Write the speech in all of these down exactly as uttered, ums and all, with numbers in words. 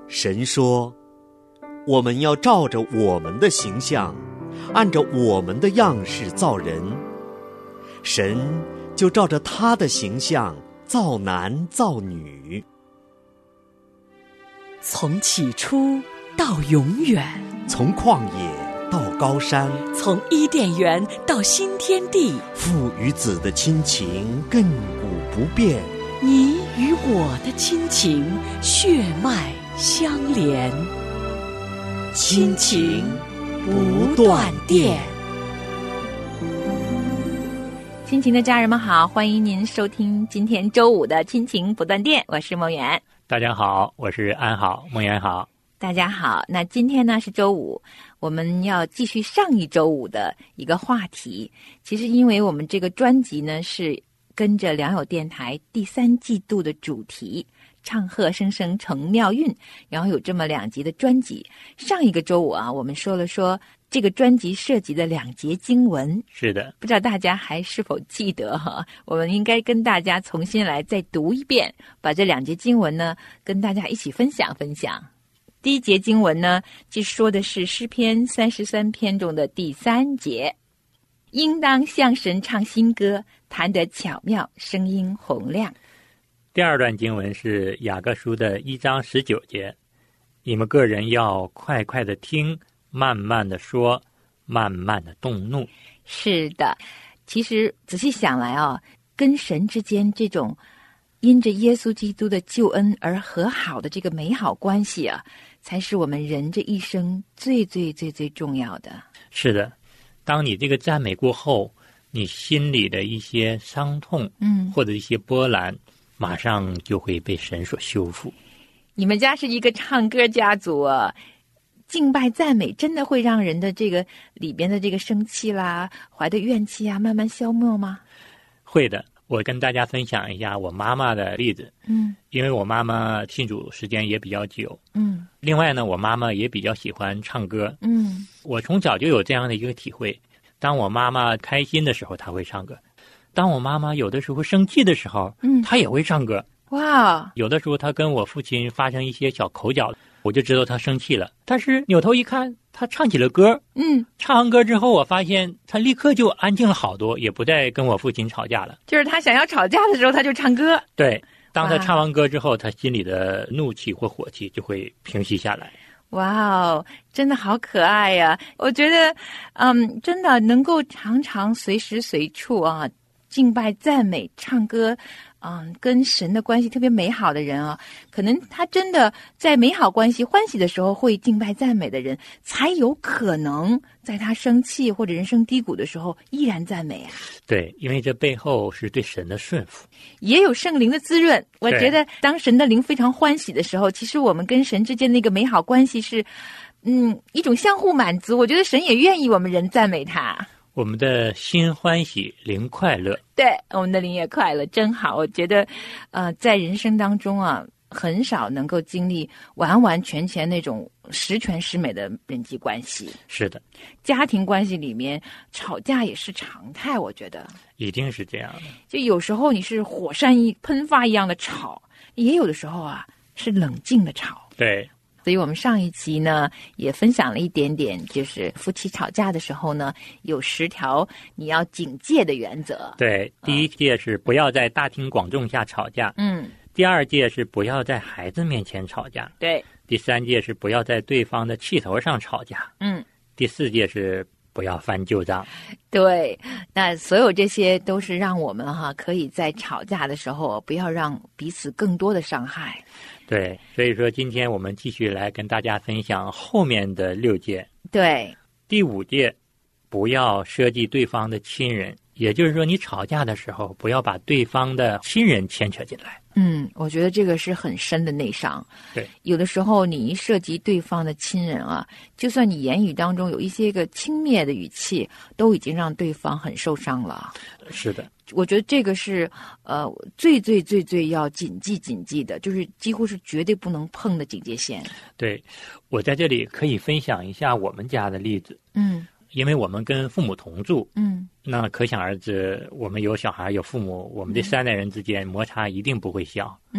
神说，我们要照着我们的形象，按照我们的样式造人。神就照着他的形象造男造女。 从起初到永远， 从旷野到高山， 从伊甸园到新天地， 父与子的亲情亘古不变， 你与我的亲情血脉相连，亲情不断电。 亲情的家人们好，欢迎您收听今天周五的亲情不断电，我是梦圆。 大家好，我是安好，梦圆好。 大家好，那今天呢是周五，我们要继续上一周五的一个话题。其实因为我们这个专辑呢是跟着良友电台第三季度的主题唱和声声成妙运，然后有这么两集的专辑。上一个周五啊，我们说了说这个专辑涉及的两节经文。 是的， 不知道大家还是否记得哈？我们应该跟大家重新来再读一遍，把这两节经文呢跟大家一起分享分享。第一节经文呢，其实说的是诗篇三十三篇中的第三节，应当向神唱新歌，弹得巧妙，声音洪亮。 第二段经文是雅各书的一章十九节，你们个人要快快的听，慢慢的说，慢慢的动怒。 是的，其实仔细想来啊，跟神之间这种因着耶稣基督的救恩而和好的这个美好关系啊，才是我们人这一生最最最最重要的。 是的，当你这个赞美过后，你心里的一些伤痛，嗯，或者一些波澜，马上就会被神所修复。 你们家是一个唱歌家族啊，敬拜赞美真的会让人的这个里边的这个生气啦、怀的怨气啊慢慢消没吗？ 会的。我跟大家分享一下我妈妈的例子。嗯，因为我妈妈信主时间也比较久。嗯，另外呢，我妈妈也比较喜欢唱歌。嗯，我从小就有这样的一个体会，当我妈妈开心的时候她会唱歌，当我妈妈有的时候生气的时候，嗯，她也会唱歌。 哇， 有的时候她跟我父亲发生一些小口角，我就知道她生气了，但是扭头一看，她唱起了歌。嗯，唱完歌之后，我发现她立刻就安静了好多，也不再跟我父亲吵架了。 就是她想要吵架的时候，她就唱歌。 对，当她唱完歌之后，她心里的怒气或火气就会平息下来。 哇哦，真的好可爱呀！我觉得，嗯，真的能够常常随时随处啊敬拜赞美唱歌，嗯，跟神的关系特别美好的人啊，可能他真的在美好关系欢喜的时候会敬拜赞美的人，才有可能在他生气或者人生低谷的时候依然赞美啊。 对，因为这背后是对神的顺服， 也有圣灵的滋润。我觉得当神的灵非常欢喜的时候，其实我们跟神之间那个美好关系是嗯一种相互满足。我觉得神也愿意我们人赞美他， 我们的心欢喜，灵快乐。 对，我们的灵也快乐，真好。我觉得呃，在人生当中啊，很少能够经历完完全全那种十全十美的人际关系。 是的， 家庭关系里面吵架也是常态，我觉得一定是这样的。 就有时候你是火山一喷发一样的吵，也有的时候啊是冷静的吵。 对， 所以我们上一期呢也分享了一点点，就是夫妻吵架的时候呢有十条你要警戒的原则。 对，第一戒是不要在大庭广众下吵架。嗯。第二戒是不要在孩子面前吵架。 对。 第三戒是不要在对方的气头上吵架。嗯。第四戒是不要翻旧账。 对，那所有这些都是让我们哈可以在吵架的时候不要让彼此更多的伤害。 对，所以说今天我们继续来跟大家分享后面的六戒。 对， 第五戒，不要涉及对方的亲人，也就是说你吵架的时候不要把对方的亲人牵扯进来。 嗯，我觉得这个是很深的内伤。 对， 有的时候你一涉及对方的亲人啊，就算你言语当中有一些个轻蔑的语气，都已经让对方很受伤了。 是的， 我觉得这个是呃最最最最要谨记谨记的，就是几乎是绝对不能碰的警戒线。 对，我在这里可以分享一下我们家的例子。嗯，因为我们跟父母同住，嗯，那可想而知，我们有小孩有父母，我们这三代人之间摩擦一定不会小。嗯，我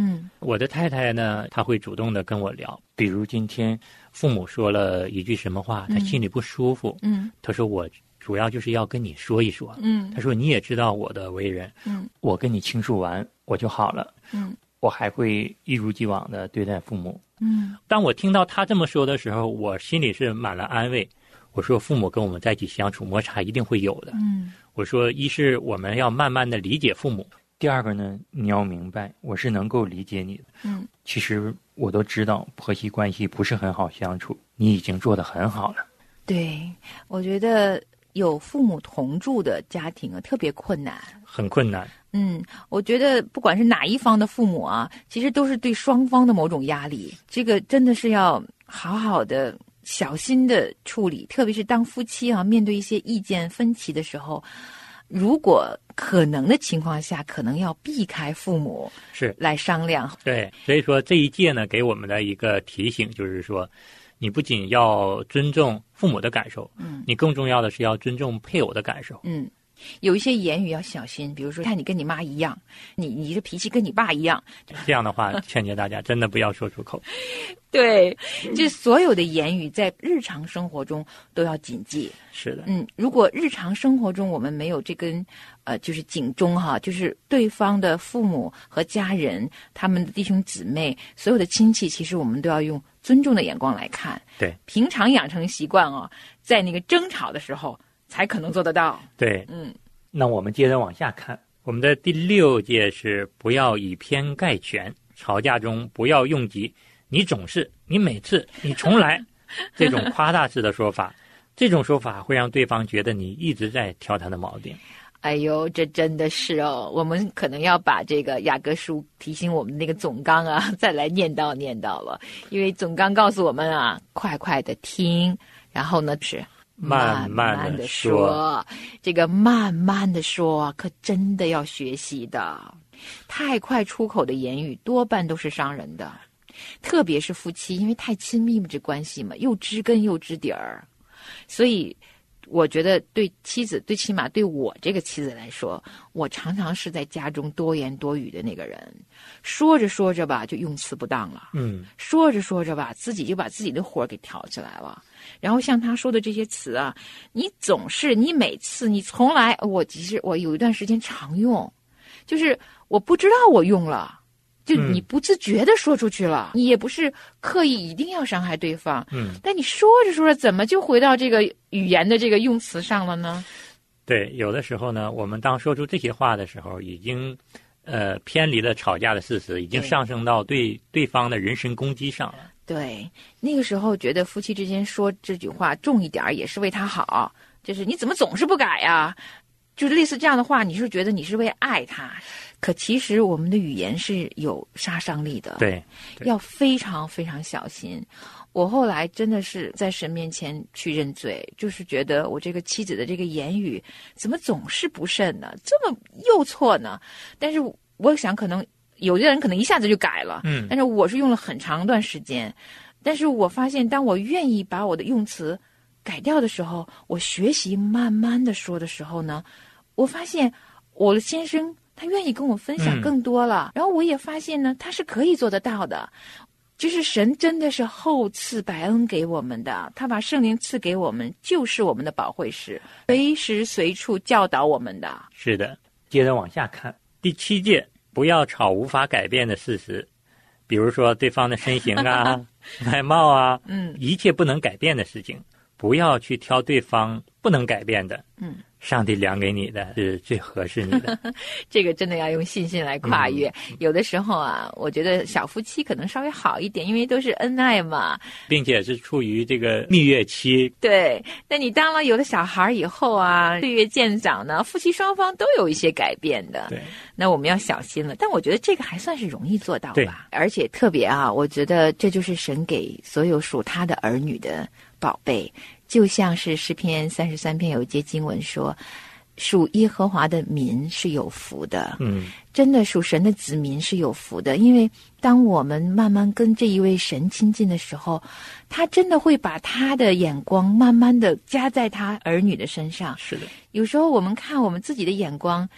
我的太太呢，她会主动的跟我聊，比如今天父母说了一句什么话，她心里不舒服，嗯，她说我主要就是要跟你说一说，嗯，她说你也知道我的为人，嗯，我跟你倾诉完我就好了，嗯，我还会一如既往的对待父母，嗯，当我听到她这么说的时候，我心里是满了安慰。我说父母跟我们在一起相处，摩擦一定会有的，嗯，我说一是我们要慢慢的理解父母，第二个呢，你要明白我是能够理解你的，嗯，其实我都知道婆媳关系不是很好相处，你已经做得很好了。 对，我觉得有父母同住的家庭啊，特别困难， 很困难。 嗯，我觉得不管是哪一方的父母啊，其实都是对双方的某种压力，这个真的是要好好的小心的处理，特别是当夫妻啊面对一些意见分歧的时候，如果可能的情况下，可能要避开父母是来商量。 对，所以说这一届呢，给我们的一个提醒就是说，你不仅要尊重父母的感受，嗯，你更重要的是要尊重配偶的感受， 嗯。有一些言语要小心，比如说看你跟你妈一样，你你这脾气跟你爸一样， 这样的话劝诫大家真的不要说出口。 对，这所有的言语在日常生活中都要谨记。 是的， 嗯，如果日常生活中我们没有这根呃就是警钟哈，就是对方的父母和家人，他们的弟兄姊妹，所有的亲戚，其实我们都要用尊重的眼光来看。 对， 平常养成习惯哦，在那个争吵的时候才可能做得到。 对，嗯，那我们接着往下看，我们的第六戒是不要以偏概全，吵架中不要用及你总是、你每次、你从来这种夸大式的说法，这种说法会让对方觉得你一直在挑他的毛病。 哎呦，这真的是哦，我们可能要把这个雅各书提醒我们那个总纲啊，再来念叨念叨了，因为总纲告诉我们啊，快快的听，然后呢是慢慢的说，这个慢慢的说可真的要学习的，太快出口的言语多半都是伤人的，特别是夫妻，因为太亲密这关系嘛，又知根又知底儿，所以我觉得对妻子，最起码对我这个妻子来说，我常常是在家中多言多语的那个人，说着说着吧就用词不当了，嗯，说着说着吧自己就把自己的火给挑起来了，然后像他说的这些词啊，你总是你每次你从来，我其实我有一段时间常用，就是我不知道我用了，就你不自觉的说出去了，嗯，你也不是刻意一定要伤害对方，嗯，但你说着说着怎么就回到这个语言的这个用词上了呢？ 对，有的时候呢，我们当说出这些话的时候，已经呃偏离了吵架的事实，已经上升到对对方的人身攻击上了。 对，那个时候觉得夫妻之间说这句话重一点也是为他好，就是你怎么总是不改呀？就是类似这样的话，你是觉得你是为爱他，可其实我们的语言是有杀伤力的， 对，对， 要非常非常小心。我后来真的是在神面前去认罪，就是觉得我这个妻子的这个言语怎么总是不慎呢？这么又错呢？但是我想可能有的人可能一下子就改了，嗯，但是我是用了很长一段时间。但是我发现当我愿意把我的用词改掉的时候，我学习慢慢的说的时候呢，我发现我的先生他愿意跟我分享更多了，嗯，然后我也发现呢他是可以做得到的，就是神真的是厚赐百恩给我们的，他把圣灵赐给我们，就是我们的保惠师，随时随处教导我们的。 是的，接着往下看，第七戒，不要吵无法改变的事实，比如说对方的身形啊外貌啊，嗯，一切不能改变的事情，不要去挑对方不能改变的，嗯，上帝量给你的是最合适你的。 这个真的要用信心来跨越，嗯，有的时候啊，我觉得小夫妻可能稍微好一点，因为都是恩爱嘛， 并且是处于这个蜜月期。 对，那你当了有了小孩以后啊，岁月渐长呢，夫妻双方都有一些改变的。 对， 那我们要小心了。但我觉得这个还算是容易做到吧，而且特别啊，我觉得这就是神给所有属他的儿女的宝贝。就像是诗篇三十三篇有一节经文说，属耶和华的民是有福的。嗯，真的属神的子民是有福的，因为当我们慢慢跟这一位神亲近的时候，他真的会把他的眼光慢慢的加在他儿女的身上。 是的， 有时候我们看我们自己的眼光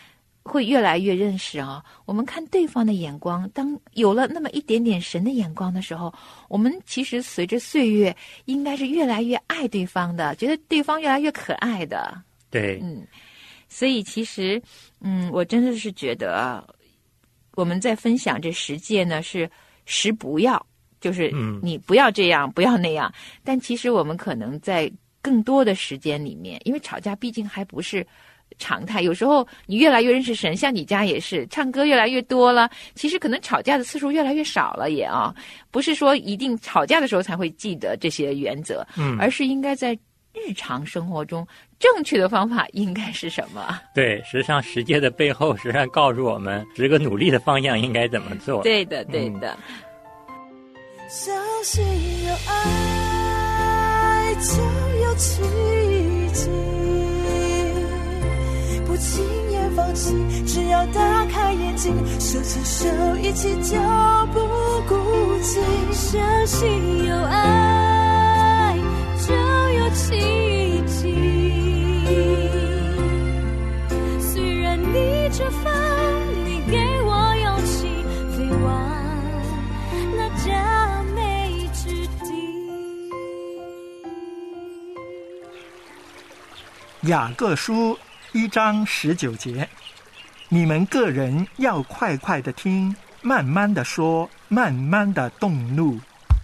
会越来越认识啊，我们看对方的眼光，当有了那么一点点神的眼光的时候，我们其实随着岁月应该是越来越爱对方的，觉得对方越来越可爱的。 对， 嗯，所以其实嗯，我真的是觉得啊，我们在分享这十戒呢是十不要，就是你不要这样、嗯、不要那样，但其实我们可能在更多的时间里面，因为吵架毕竟还不是常态，有时候你越来越认识神，像你家也是唱歌越来越多了，其实可能吵架的次数越来越少了也啊，不是说一定吵架的时候才会记得这些原则，嗯，而是应该在日常生活中正确的方法应该是什么？对， 实际上十戒的背后实际上告诉我们十个努力的方向应该怎么做。 对的对的、 嗯、相信有爱就有奇迹，不轻言放弃，只要打开眼睛，手牵手一起就不孤寂。相信有爱就有奇迹，虽然逆着风，你给我勇气，飞往那佳美之地。 雅各书一章十九节，你们个人要快快的听，慢慢的说，慢慢的动怒。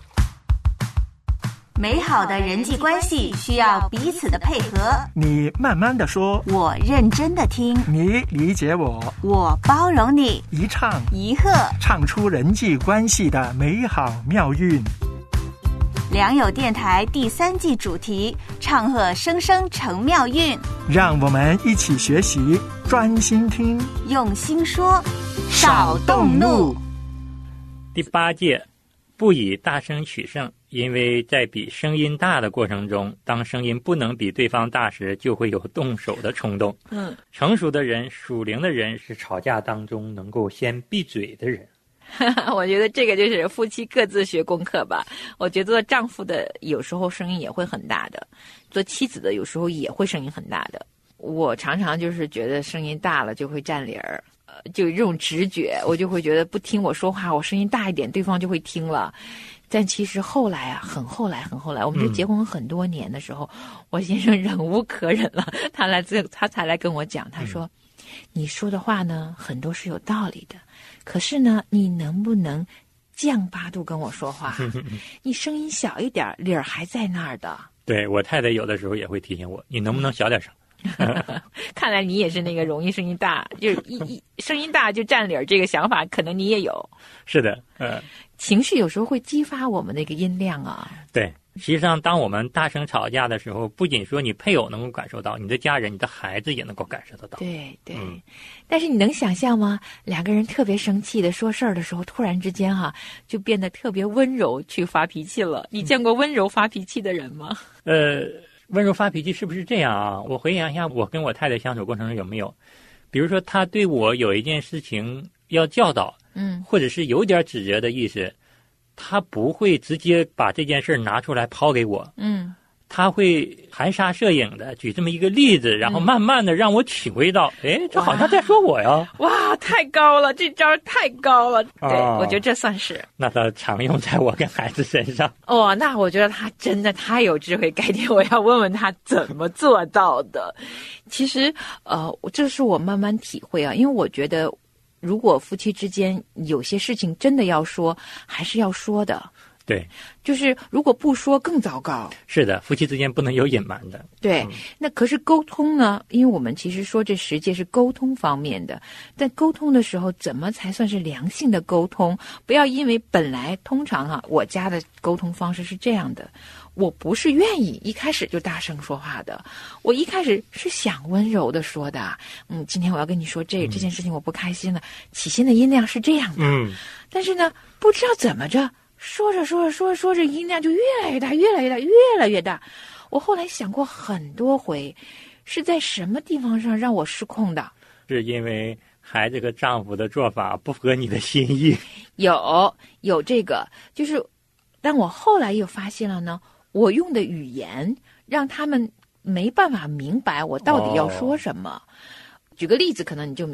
美好的人际关系需要彼此的配合。 你慢慢的说， 我认真的听； 你理解我， 我包容你。 一唱一和， 唱出人际关系的美好妙韵。 良友电台第三季主题：唱和声声成妙韵。 让我们一起学习，专心听， 用心说，少动怒。 第八戒，不以大声取胜，因为在比声音大的过程中，当声音不能比对方大时，就会有动手的冲动。嗯，成熟的人、属灵的人是吵架当中能够先闭嘴的人。 我觉得这个就是夫妻各自学功课吧。我觉得做丈夫的有时候声音也会很大的，做妻子的有时候也会声音很大的。我常常就是觉得声音大了就会占理儿，呃，就有这种直觉，我就会觉得不听我说话，我声音大一点，对方就会听了。但其实后来啊，很后来，很后来，我们就结婚很多年的时候，嗯、我先生忍无可忍了，他来这，他才来跟我讲，他说：“嗯、你说的话呢，很多是有道理的，可是呢，你能不能降八度跟我说话？你声音小一点，理儿还在那儿的。” 对，我太太有的时候也会提醒我，你能不能小点声？ 看来你也是那个容易声音大，就是一一声音大就占理儿这个想法，可能你也有。 是的，呃， 情绪有时候会激发我们那个音量啊。 对，实际上当我们大声吵架的时候，不仅说你配偶能够感受到，你的家人、你的孩子也能够感受得到。 对对、嗯，但是你能想象吗？两个人特别生气的说事儿的时候，突然之间哈、啊，就变得特别温柔去发脾气了。你见过温柔发脾气的人吗？ 呃。温柔发脾气是不是这样啊？我回想一下，我跟我太太相处过程中有没有，比如说她对我有一件事情要教导，嗯，或者是有点指责的意思，她不会直接把这件事拿出来抛给我，嗯，她会含沙射影的举这么一个例子，然后慢慢的让我体会到，哎、嗯，这好像在说我呀！ 哇，太高了，这招太高了！对、哦，我觉得这算是。 那它常用在我跟孩子身上。 哦，那我觉得他真的太有智慧，改天我要问问他怎么做到的。其实，呃，这是我慢慢体会啊，因为我觉得，如果夫妻之间有些事情真的要说，还是要说的。 对， 就是如果不说更糟糕。 是的，夫妻之间不能有隐瞒的。 对、嗯，那可是沟通呢？因为我们其实说这十戒是沟通方面的，但沟通的时候怎么才算是良性的沟通？不要因为本来通常啊，我家的沟通方式是这样的，我不是愿意一开始就大声说话的，我一开始是想温柔的说的。嗯，今天我要跟你说这、嗯、这件事情我不开心了，起心的音量是这样的。嗯，但是呢，不知道怎么着。说着说着说着说着，音量就越来越大，越来越大，越来越大。我后来想过很多回，是在什么地方上让我失控的？ 是因为孩子和丈夫的做法不合你的心意？ 有有这个，就是但我后来又发现了呢，我用的语言让他们没办法明白我到底要说什么。哦，举个例子，可能你就明白。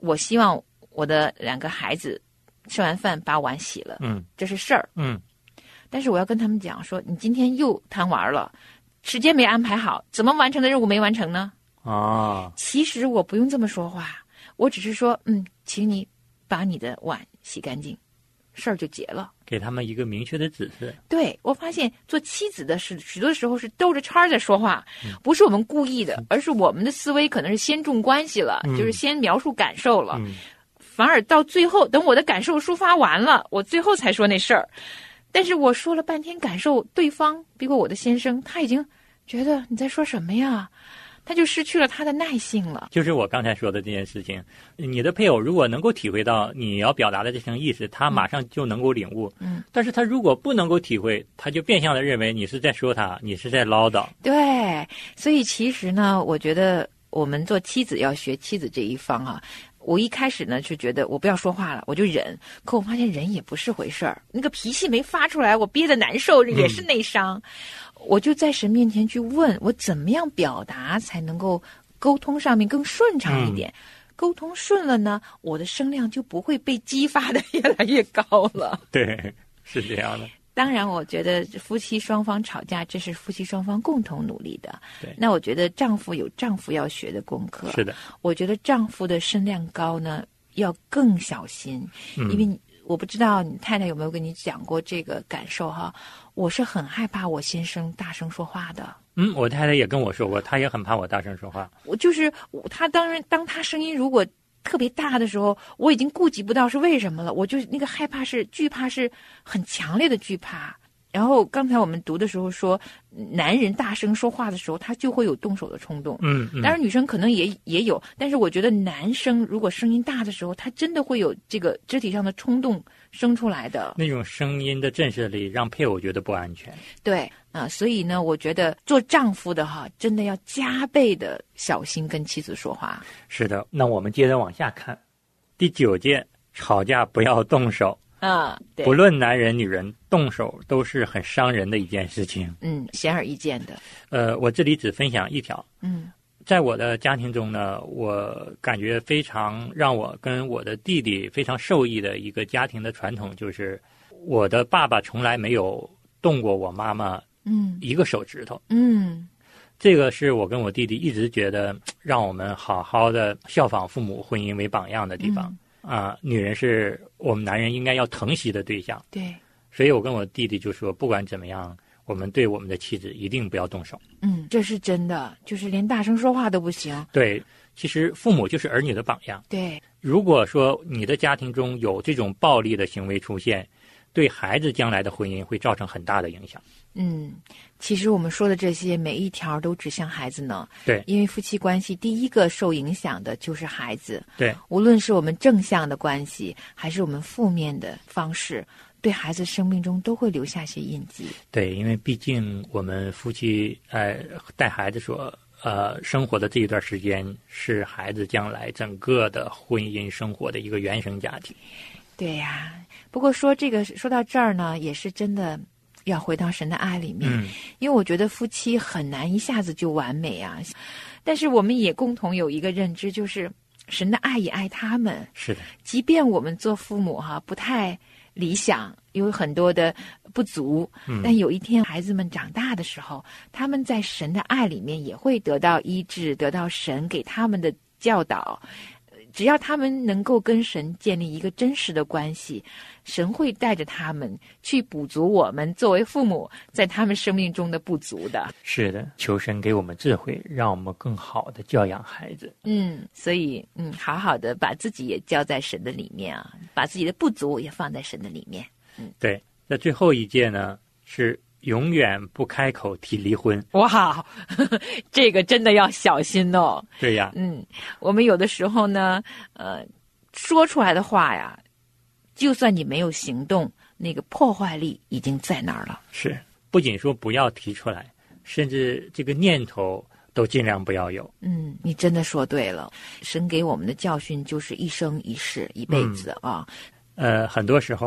我希望我的两个孩子吃完饭把碗洗了， 嗯， 这是事儿， 嗯， 但是我要跟他们讲说，你今天又贪玩了，时间没安排好，怎么完成的任务没完成呢？ 啊， 其实我不用这么说话，我只是说，嗯，请你把你的碗洗干净，事儿就结了。 给他们一个明确的指示。 对，我发现做妻子的是许多时候是兜着圈在说话，嗯、不是我们故意的，而是我们的思维可能是先重关系了，嗯、就是先描述感受了，嗯、反而到最后等我的感受抒发完了，我最后才说那事儿。但是我说了半天感受，对方比如我的先生，他已经觉得你在说什么呀？他就失去了他的耐性了。 就是我刚才说的这件事情，你的配偶如果能够体会到你要表达的这层意思，他马上就能够领悟。嗯，但是他如果不能够体会，他就变相的认为你是在说他，你是在唠叨。 对，所以其实呢，我觉得我们做妻子要学妻子这一方啊。我一开始呢是觉得我不要说话了，我就忍。可我发现忍也不是回事儿，那个脾气没发出来，我憋得难受，也是内伤。嗯，我就在神面前去问，我怎么样表达才能够沟通上面更顺畅一点？嗯、沟通顺了呢，我的声量就不会被激发的越来越高了。 对，是这样的。 当然，我觉得夫妻双方吵架，这是夫妻双方共同努力的。 对， 那我觉得丈夫有丈夫要学的功课。 是的， 我觉得丈夫的声量高呢，要更小心，嗯、因为我不知道你太太有没有跟你讲过这个感受哈。我是很害怕我先生大声说话的。 嗯，我太太也跟我说过，她也很怕我大声说话。 我就是她，当然当她声音如果特别大的时候，我已经顾及不到是为什么了，我就那个害怕是惧怕是很强烈的惧怕。然后刚才我们读的时候说，男人大声说话的时候，他就会有动手的冲动。 嗯，嗯当然女生可能也也有，但是我觉得男生如果声音大的时候，他真的会有这个肢体上的冲动生出来的。 那种声音的震慑力让配偶觉得不安全。 对啊、呃，所以呢，我觉得做丈夫的哈，真的要加倍的小心跟妻子说话。 是的，那我们接着往下看，第九诫，吵架不要动手。 啊，对， 不论男人女人，动手都是很伤人的一件事情。 嗯，显而易见的。 呃，我这里只分享一条。 嗯， 在我的家庭中呢，我感觉非常让我跟我的弟弟非常受益的一个家庭的传统，就是我的爸爸从来没有动过我妈妈嗯一个手指头。 嗯， 这个是我跟我弟弟一直觉得让我们好好的效仿父母婚姻为榜样的地方。嗯啊、呃，女人是我们男人应该要疼惜的对象。 对， 所以我跟我弟弟就说，不管怎么样，我们对我们的妻子一定不要动手。 嗯，这是真的，就是连大声说话都不行。 对，其实父母就是儿女的榜样。 对， 如果说你的家庭中有这种暴力的行为出现，对孩子将来的婚姻会造成很大的影响。 嗯，其实我们说的这些每一条都指向孩子呢。 对， 因为夫妻关系第一个受影响的就是孩子。 对， 无论是我们正向的关系，还是我们负面的方式，对孩子生命中都会留下些印记。 对，因为毕竟我们夫妻呃带孩子所呃生活的这一段时间，是孩子将来整个的婚姻生活的一个原生家庭。 对呀、啊，不过说这个说到这儿呢，也是真的要回到神的爱里面， 嗯、 因为我觉得夫妻很难一下子就完美啊。但是我们也共同有一个认知，就是神的爱也爱他们。 是的， 即便我们做父母哈、啊、不太理想，有很多的不足， 嗯、 但有一天孩子们长大的时候，他们在神的爱里面也会得到医治，得到神给他们的教导。只要他们能够跟神建立一个真实的关系，神会带着他们去补足我们作为父母在他们生命中的不足的。 是的，求神给我们智慧，让我们更好的教养孩子。 嗯，所以嗯，好好的把自己也交在神的里面啊，把自己的不足也放在神的里面。嗯， 对。那最后一诫呢，是永远不开口提离婚。 哇，呵呵，这个真的要小心哦。 对呀， 嗯，我们有的时候呢，呃，说出来的话呀，就算你没有行动，那个破坏力已经在那儿了。 是，不仅说不要提出来，甚至这个念头都尽量不要有。 嗯，你真的说对了。神给我们的教训就是一生一世，一辈子啊。 嗯呃，很多时候呢，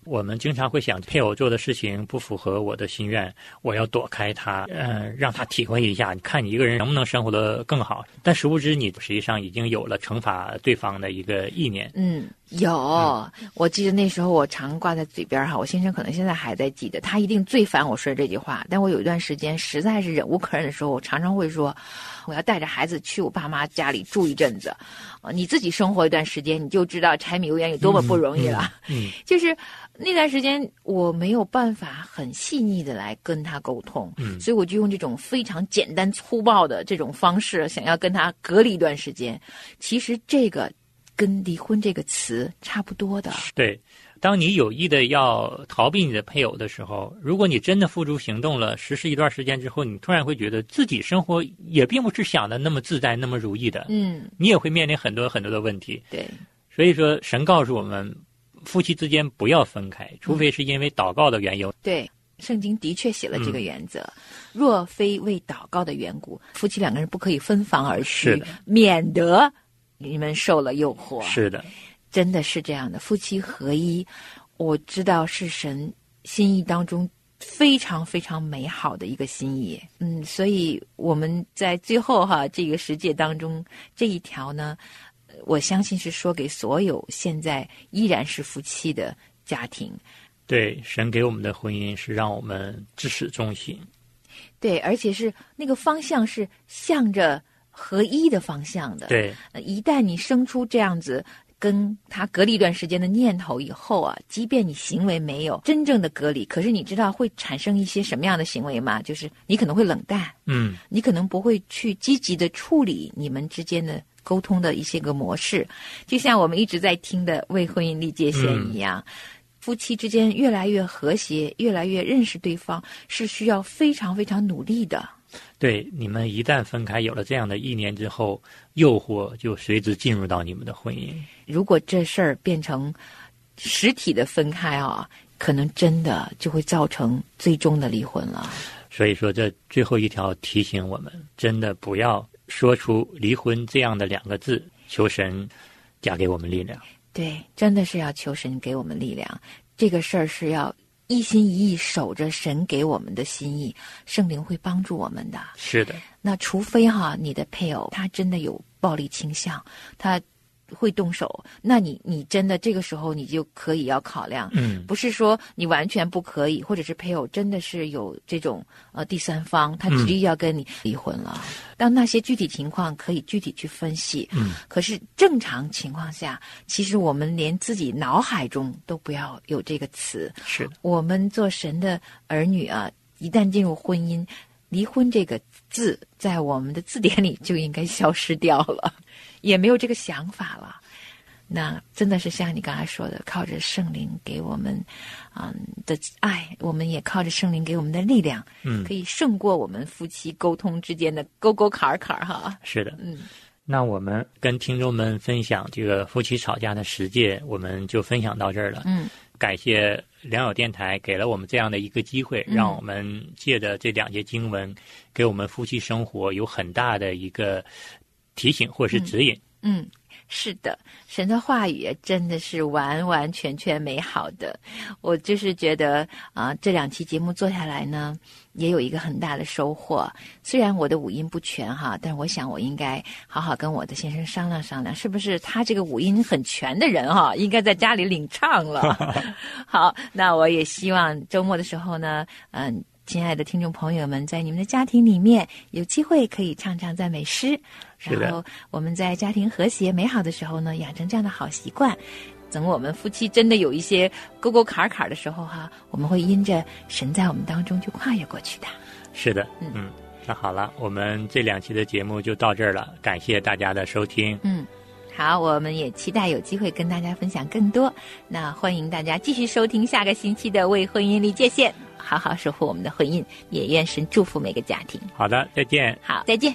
我们经常会想，配偶做的事情不符合我的心愿，我要躲开他，呃，让他体会一下，你看你一个人能不能生活得更好。但殊不知，你实际上已经有了惩罚对方的一个意念。 嗯，有、嗯，我记得那时候我常挂在嘴边哈，我先生可能现在还在记得，他一定最烦我说这句话。但我有一段时间实在是忍无可忍的时候，我常常会说，我要带着孩子去我爸妈家里住一阵子，啊，你自己生活一段时间，你就知道柴米油盐有多么不容易了。 嗯，嗯嗯就是那段时间我没有办法很细腻的来跟他沟通， 嗯， 所以我就用这种非常简单粗暴的这种方式，想要跟他隔离一段时间。其实这个跟离婚这个词差不多的。 对，当你有意的要逃避你的配偶的时候，如果你真的付诸行动了，实施一段时间之后，你突然会觉得自己生活也并不是想的那么自在那么如意的， 嗯， 你也会面临很多很多的问题。 对， 所以说神告诉我们，夫妻之间不要分开，除非是因为祷告的缘由。 对，圣经的确写了这个原则，嗯，若非为祷告的缘故，夫妻两个人不可以分房而居，免得你们受了诱惑。 是的， 真的是这样的，夫妻合一，我知道是神心意当中非常非常美好的一个心意。嗯，所以我们在最后哈这个十诫当中这一条呢，我相信是说给所有现在依然是夫妻的家庭。 对，神给我们的婚姻是让我们至始忠心。 对，而且是那个方向是向着合一的方向的。 对， 一旦你生出这样子跟他隔离一段时间的念头以后啊，即便你行为没有真正的隔离，可是你知道会产生一些什么样的行为吗？就是你可能会冷淡， 嗯， 你可能不会去积极的处理你们之间的沟通的一些个模式，就像我们一直在听的为婚姻立界限一样。嗯，夫妻之间越来越和谐，越来越认识对方，是需要非常非常努力的。 对，你们一旦分开，有了这样的意念之后，诱惑就随之进入到你们的婚姻。 如果这事儿变成实体的分开啊，可能真的就会造成最终的离婚了。 所以说，这最后一条提醒我们，真的不要说出离婚这样的两个字，求神加给我们力量。 对，真的是要求神给我们力量。这个事儿是要一心一意守着神给我们的心意，圣灵会帮助我们的。 是的。 那除非哈，你的配偶他真的有暴力倾向，他会动手，那你你真的这个时候你就可以要考量， 嗯， 不是说你完全不可以，或者是配偶真的是有这种呃第三方，他执意要跟你离婚了。嗯，当那些具体情况可以具体去分析， 嗯， 可是正常情况下，其实我们连自己脑海中都不要有这个词。 是的， 我们做神的儿女啊，一旦进入婚姻，离婚这个字在我们的字典里就应该消失掉了，也没有这个想法了。那真的是像你刚才说的，靠着圣灵给我们嗯的爱，我们也靠着圣灵给我们的力量， 嗯， 可以胜过我们夫妻沟通之间的沟沟坎坎哈。 是的， 嗯。 那我们跟听众们分享这个夫妻吵架的十诫，我们就分享到这儿了。 嗯， 感谢良友电台给了我们这样的一个机会， 嗯， 让我们借着这两节经文，给我们夫妻生活有很大的一个提醒或是指引。 嗯。嗯，是的，神的话语真的是完完全全美好的。我就是觉得啊、呃，这两期节目做下来呢，也有一个很大的收获。虽然我的五音不全哈，但是我想我应该好好跟我的先生商量商量，是不是他这个五音很全的人哈，应该在家里领唱了。好，那我也希望周末的时候呢，嗯。亲爱的听众朋友们，在你们的家庭里面有机会可以唱唱赞美诗，然后我们在家庭和谐美好的时候呢，养成这样的好习惯。等我们夫妻真的有一些沟沟坎坎的时候哈，我们会因着神在我们当中就跨越过去的。 是的， 嗯嗯，那好了，我们这两期的节目就到这儿了，感谢大家的收听。 嗯。好，我们也期待有机会跟大家分享更多。那欢迎大家继续收听下个星期的为婚姻立界限，好好守护我们的婚姻，也愿神祝福每个家庭。 好的，再见。 好，再见。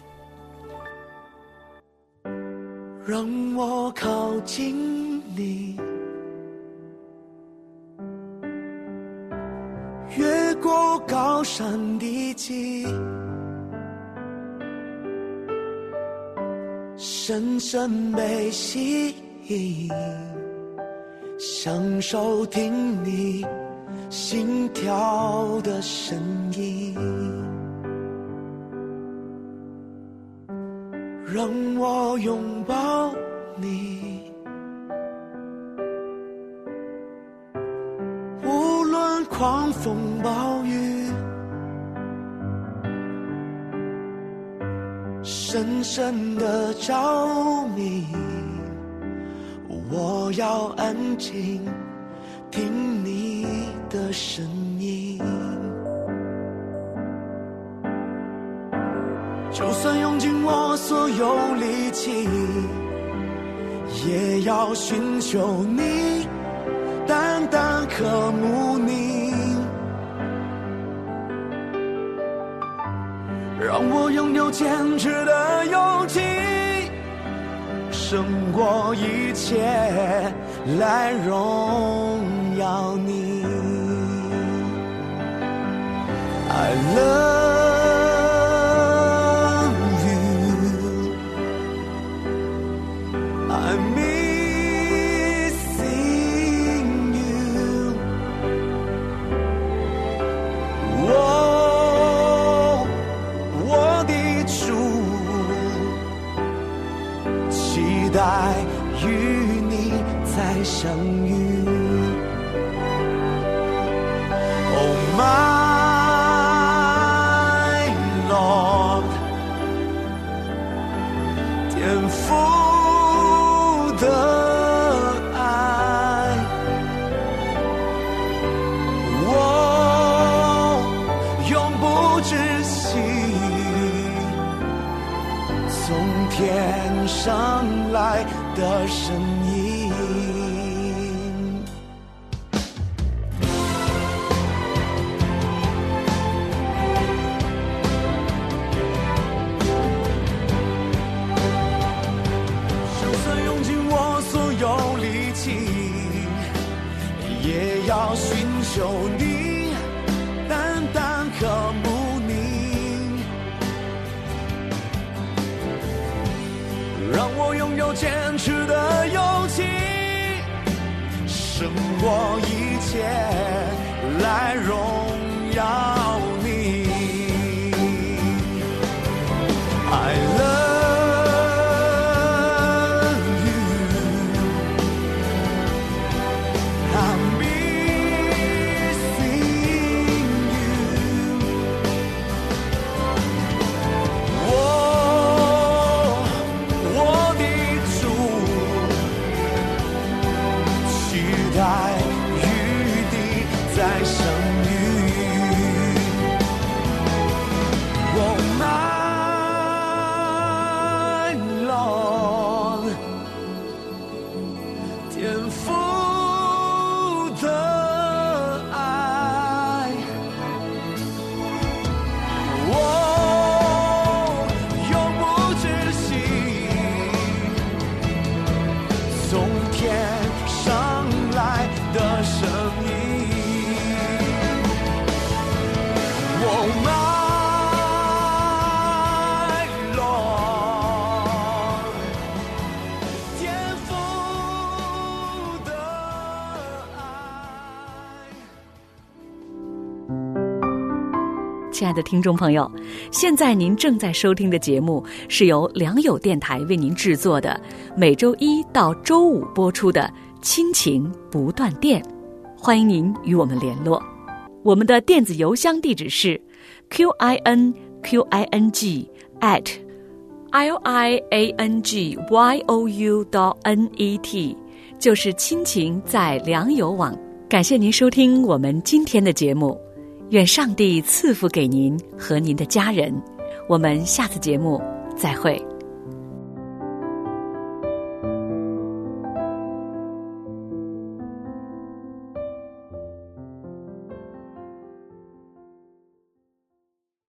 让我靠近你，越过高山低谷，深深被吸引， 享受听你心跳的声音，让我拥抱你，无论狂风暴雨，深深的着迷，我要安静听你的声音，就算用尽我所有力气，也要寻求你，单单渴慕你，让我拥有坚持的勇气，胜过一切来荣耀你。I love you, I'm missing you. 我我的主，期待与你再相遇。Oh my Lord， 天父的爱，我永不止息，从天上来的声音。就算用尽我所有力气，也要寻求你，单单渴慕你，让我拥有坚持的勇气，胜过一切来荣耀你。I love you, I'm missing you. 我我的主，期待与你再相遇。Oh my Lord， 天父的爱，我永不止息，从天上来的声音。Oh my Lord， 天父的爱。 亲爱的听众朋友，现在您正在收听的节目是由良友电台为您制作的，每周一到周五播出的亲情不断电，欢迎您与我们联络。我们的电子邮箱地址是 q i n q i n g at l i a n g y o u dot n e t， 就是亲情在良友网。感谢您收听我们今天的节目，愿上帝赐福给您和您的家人。我们下次节目再会。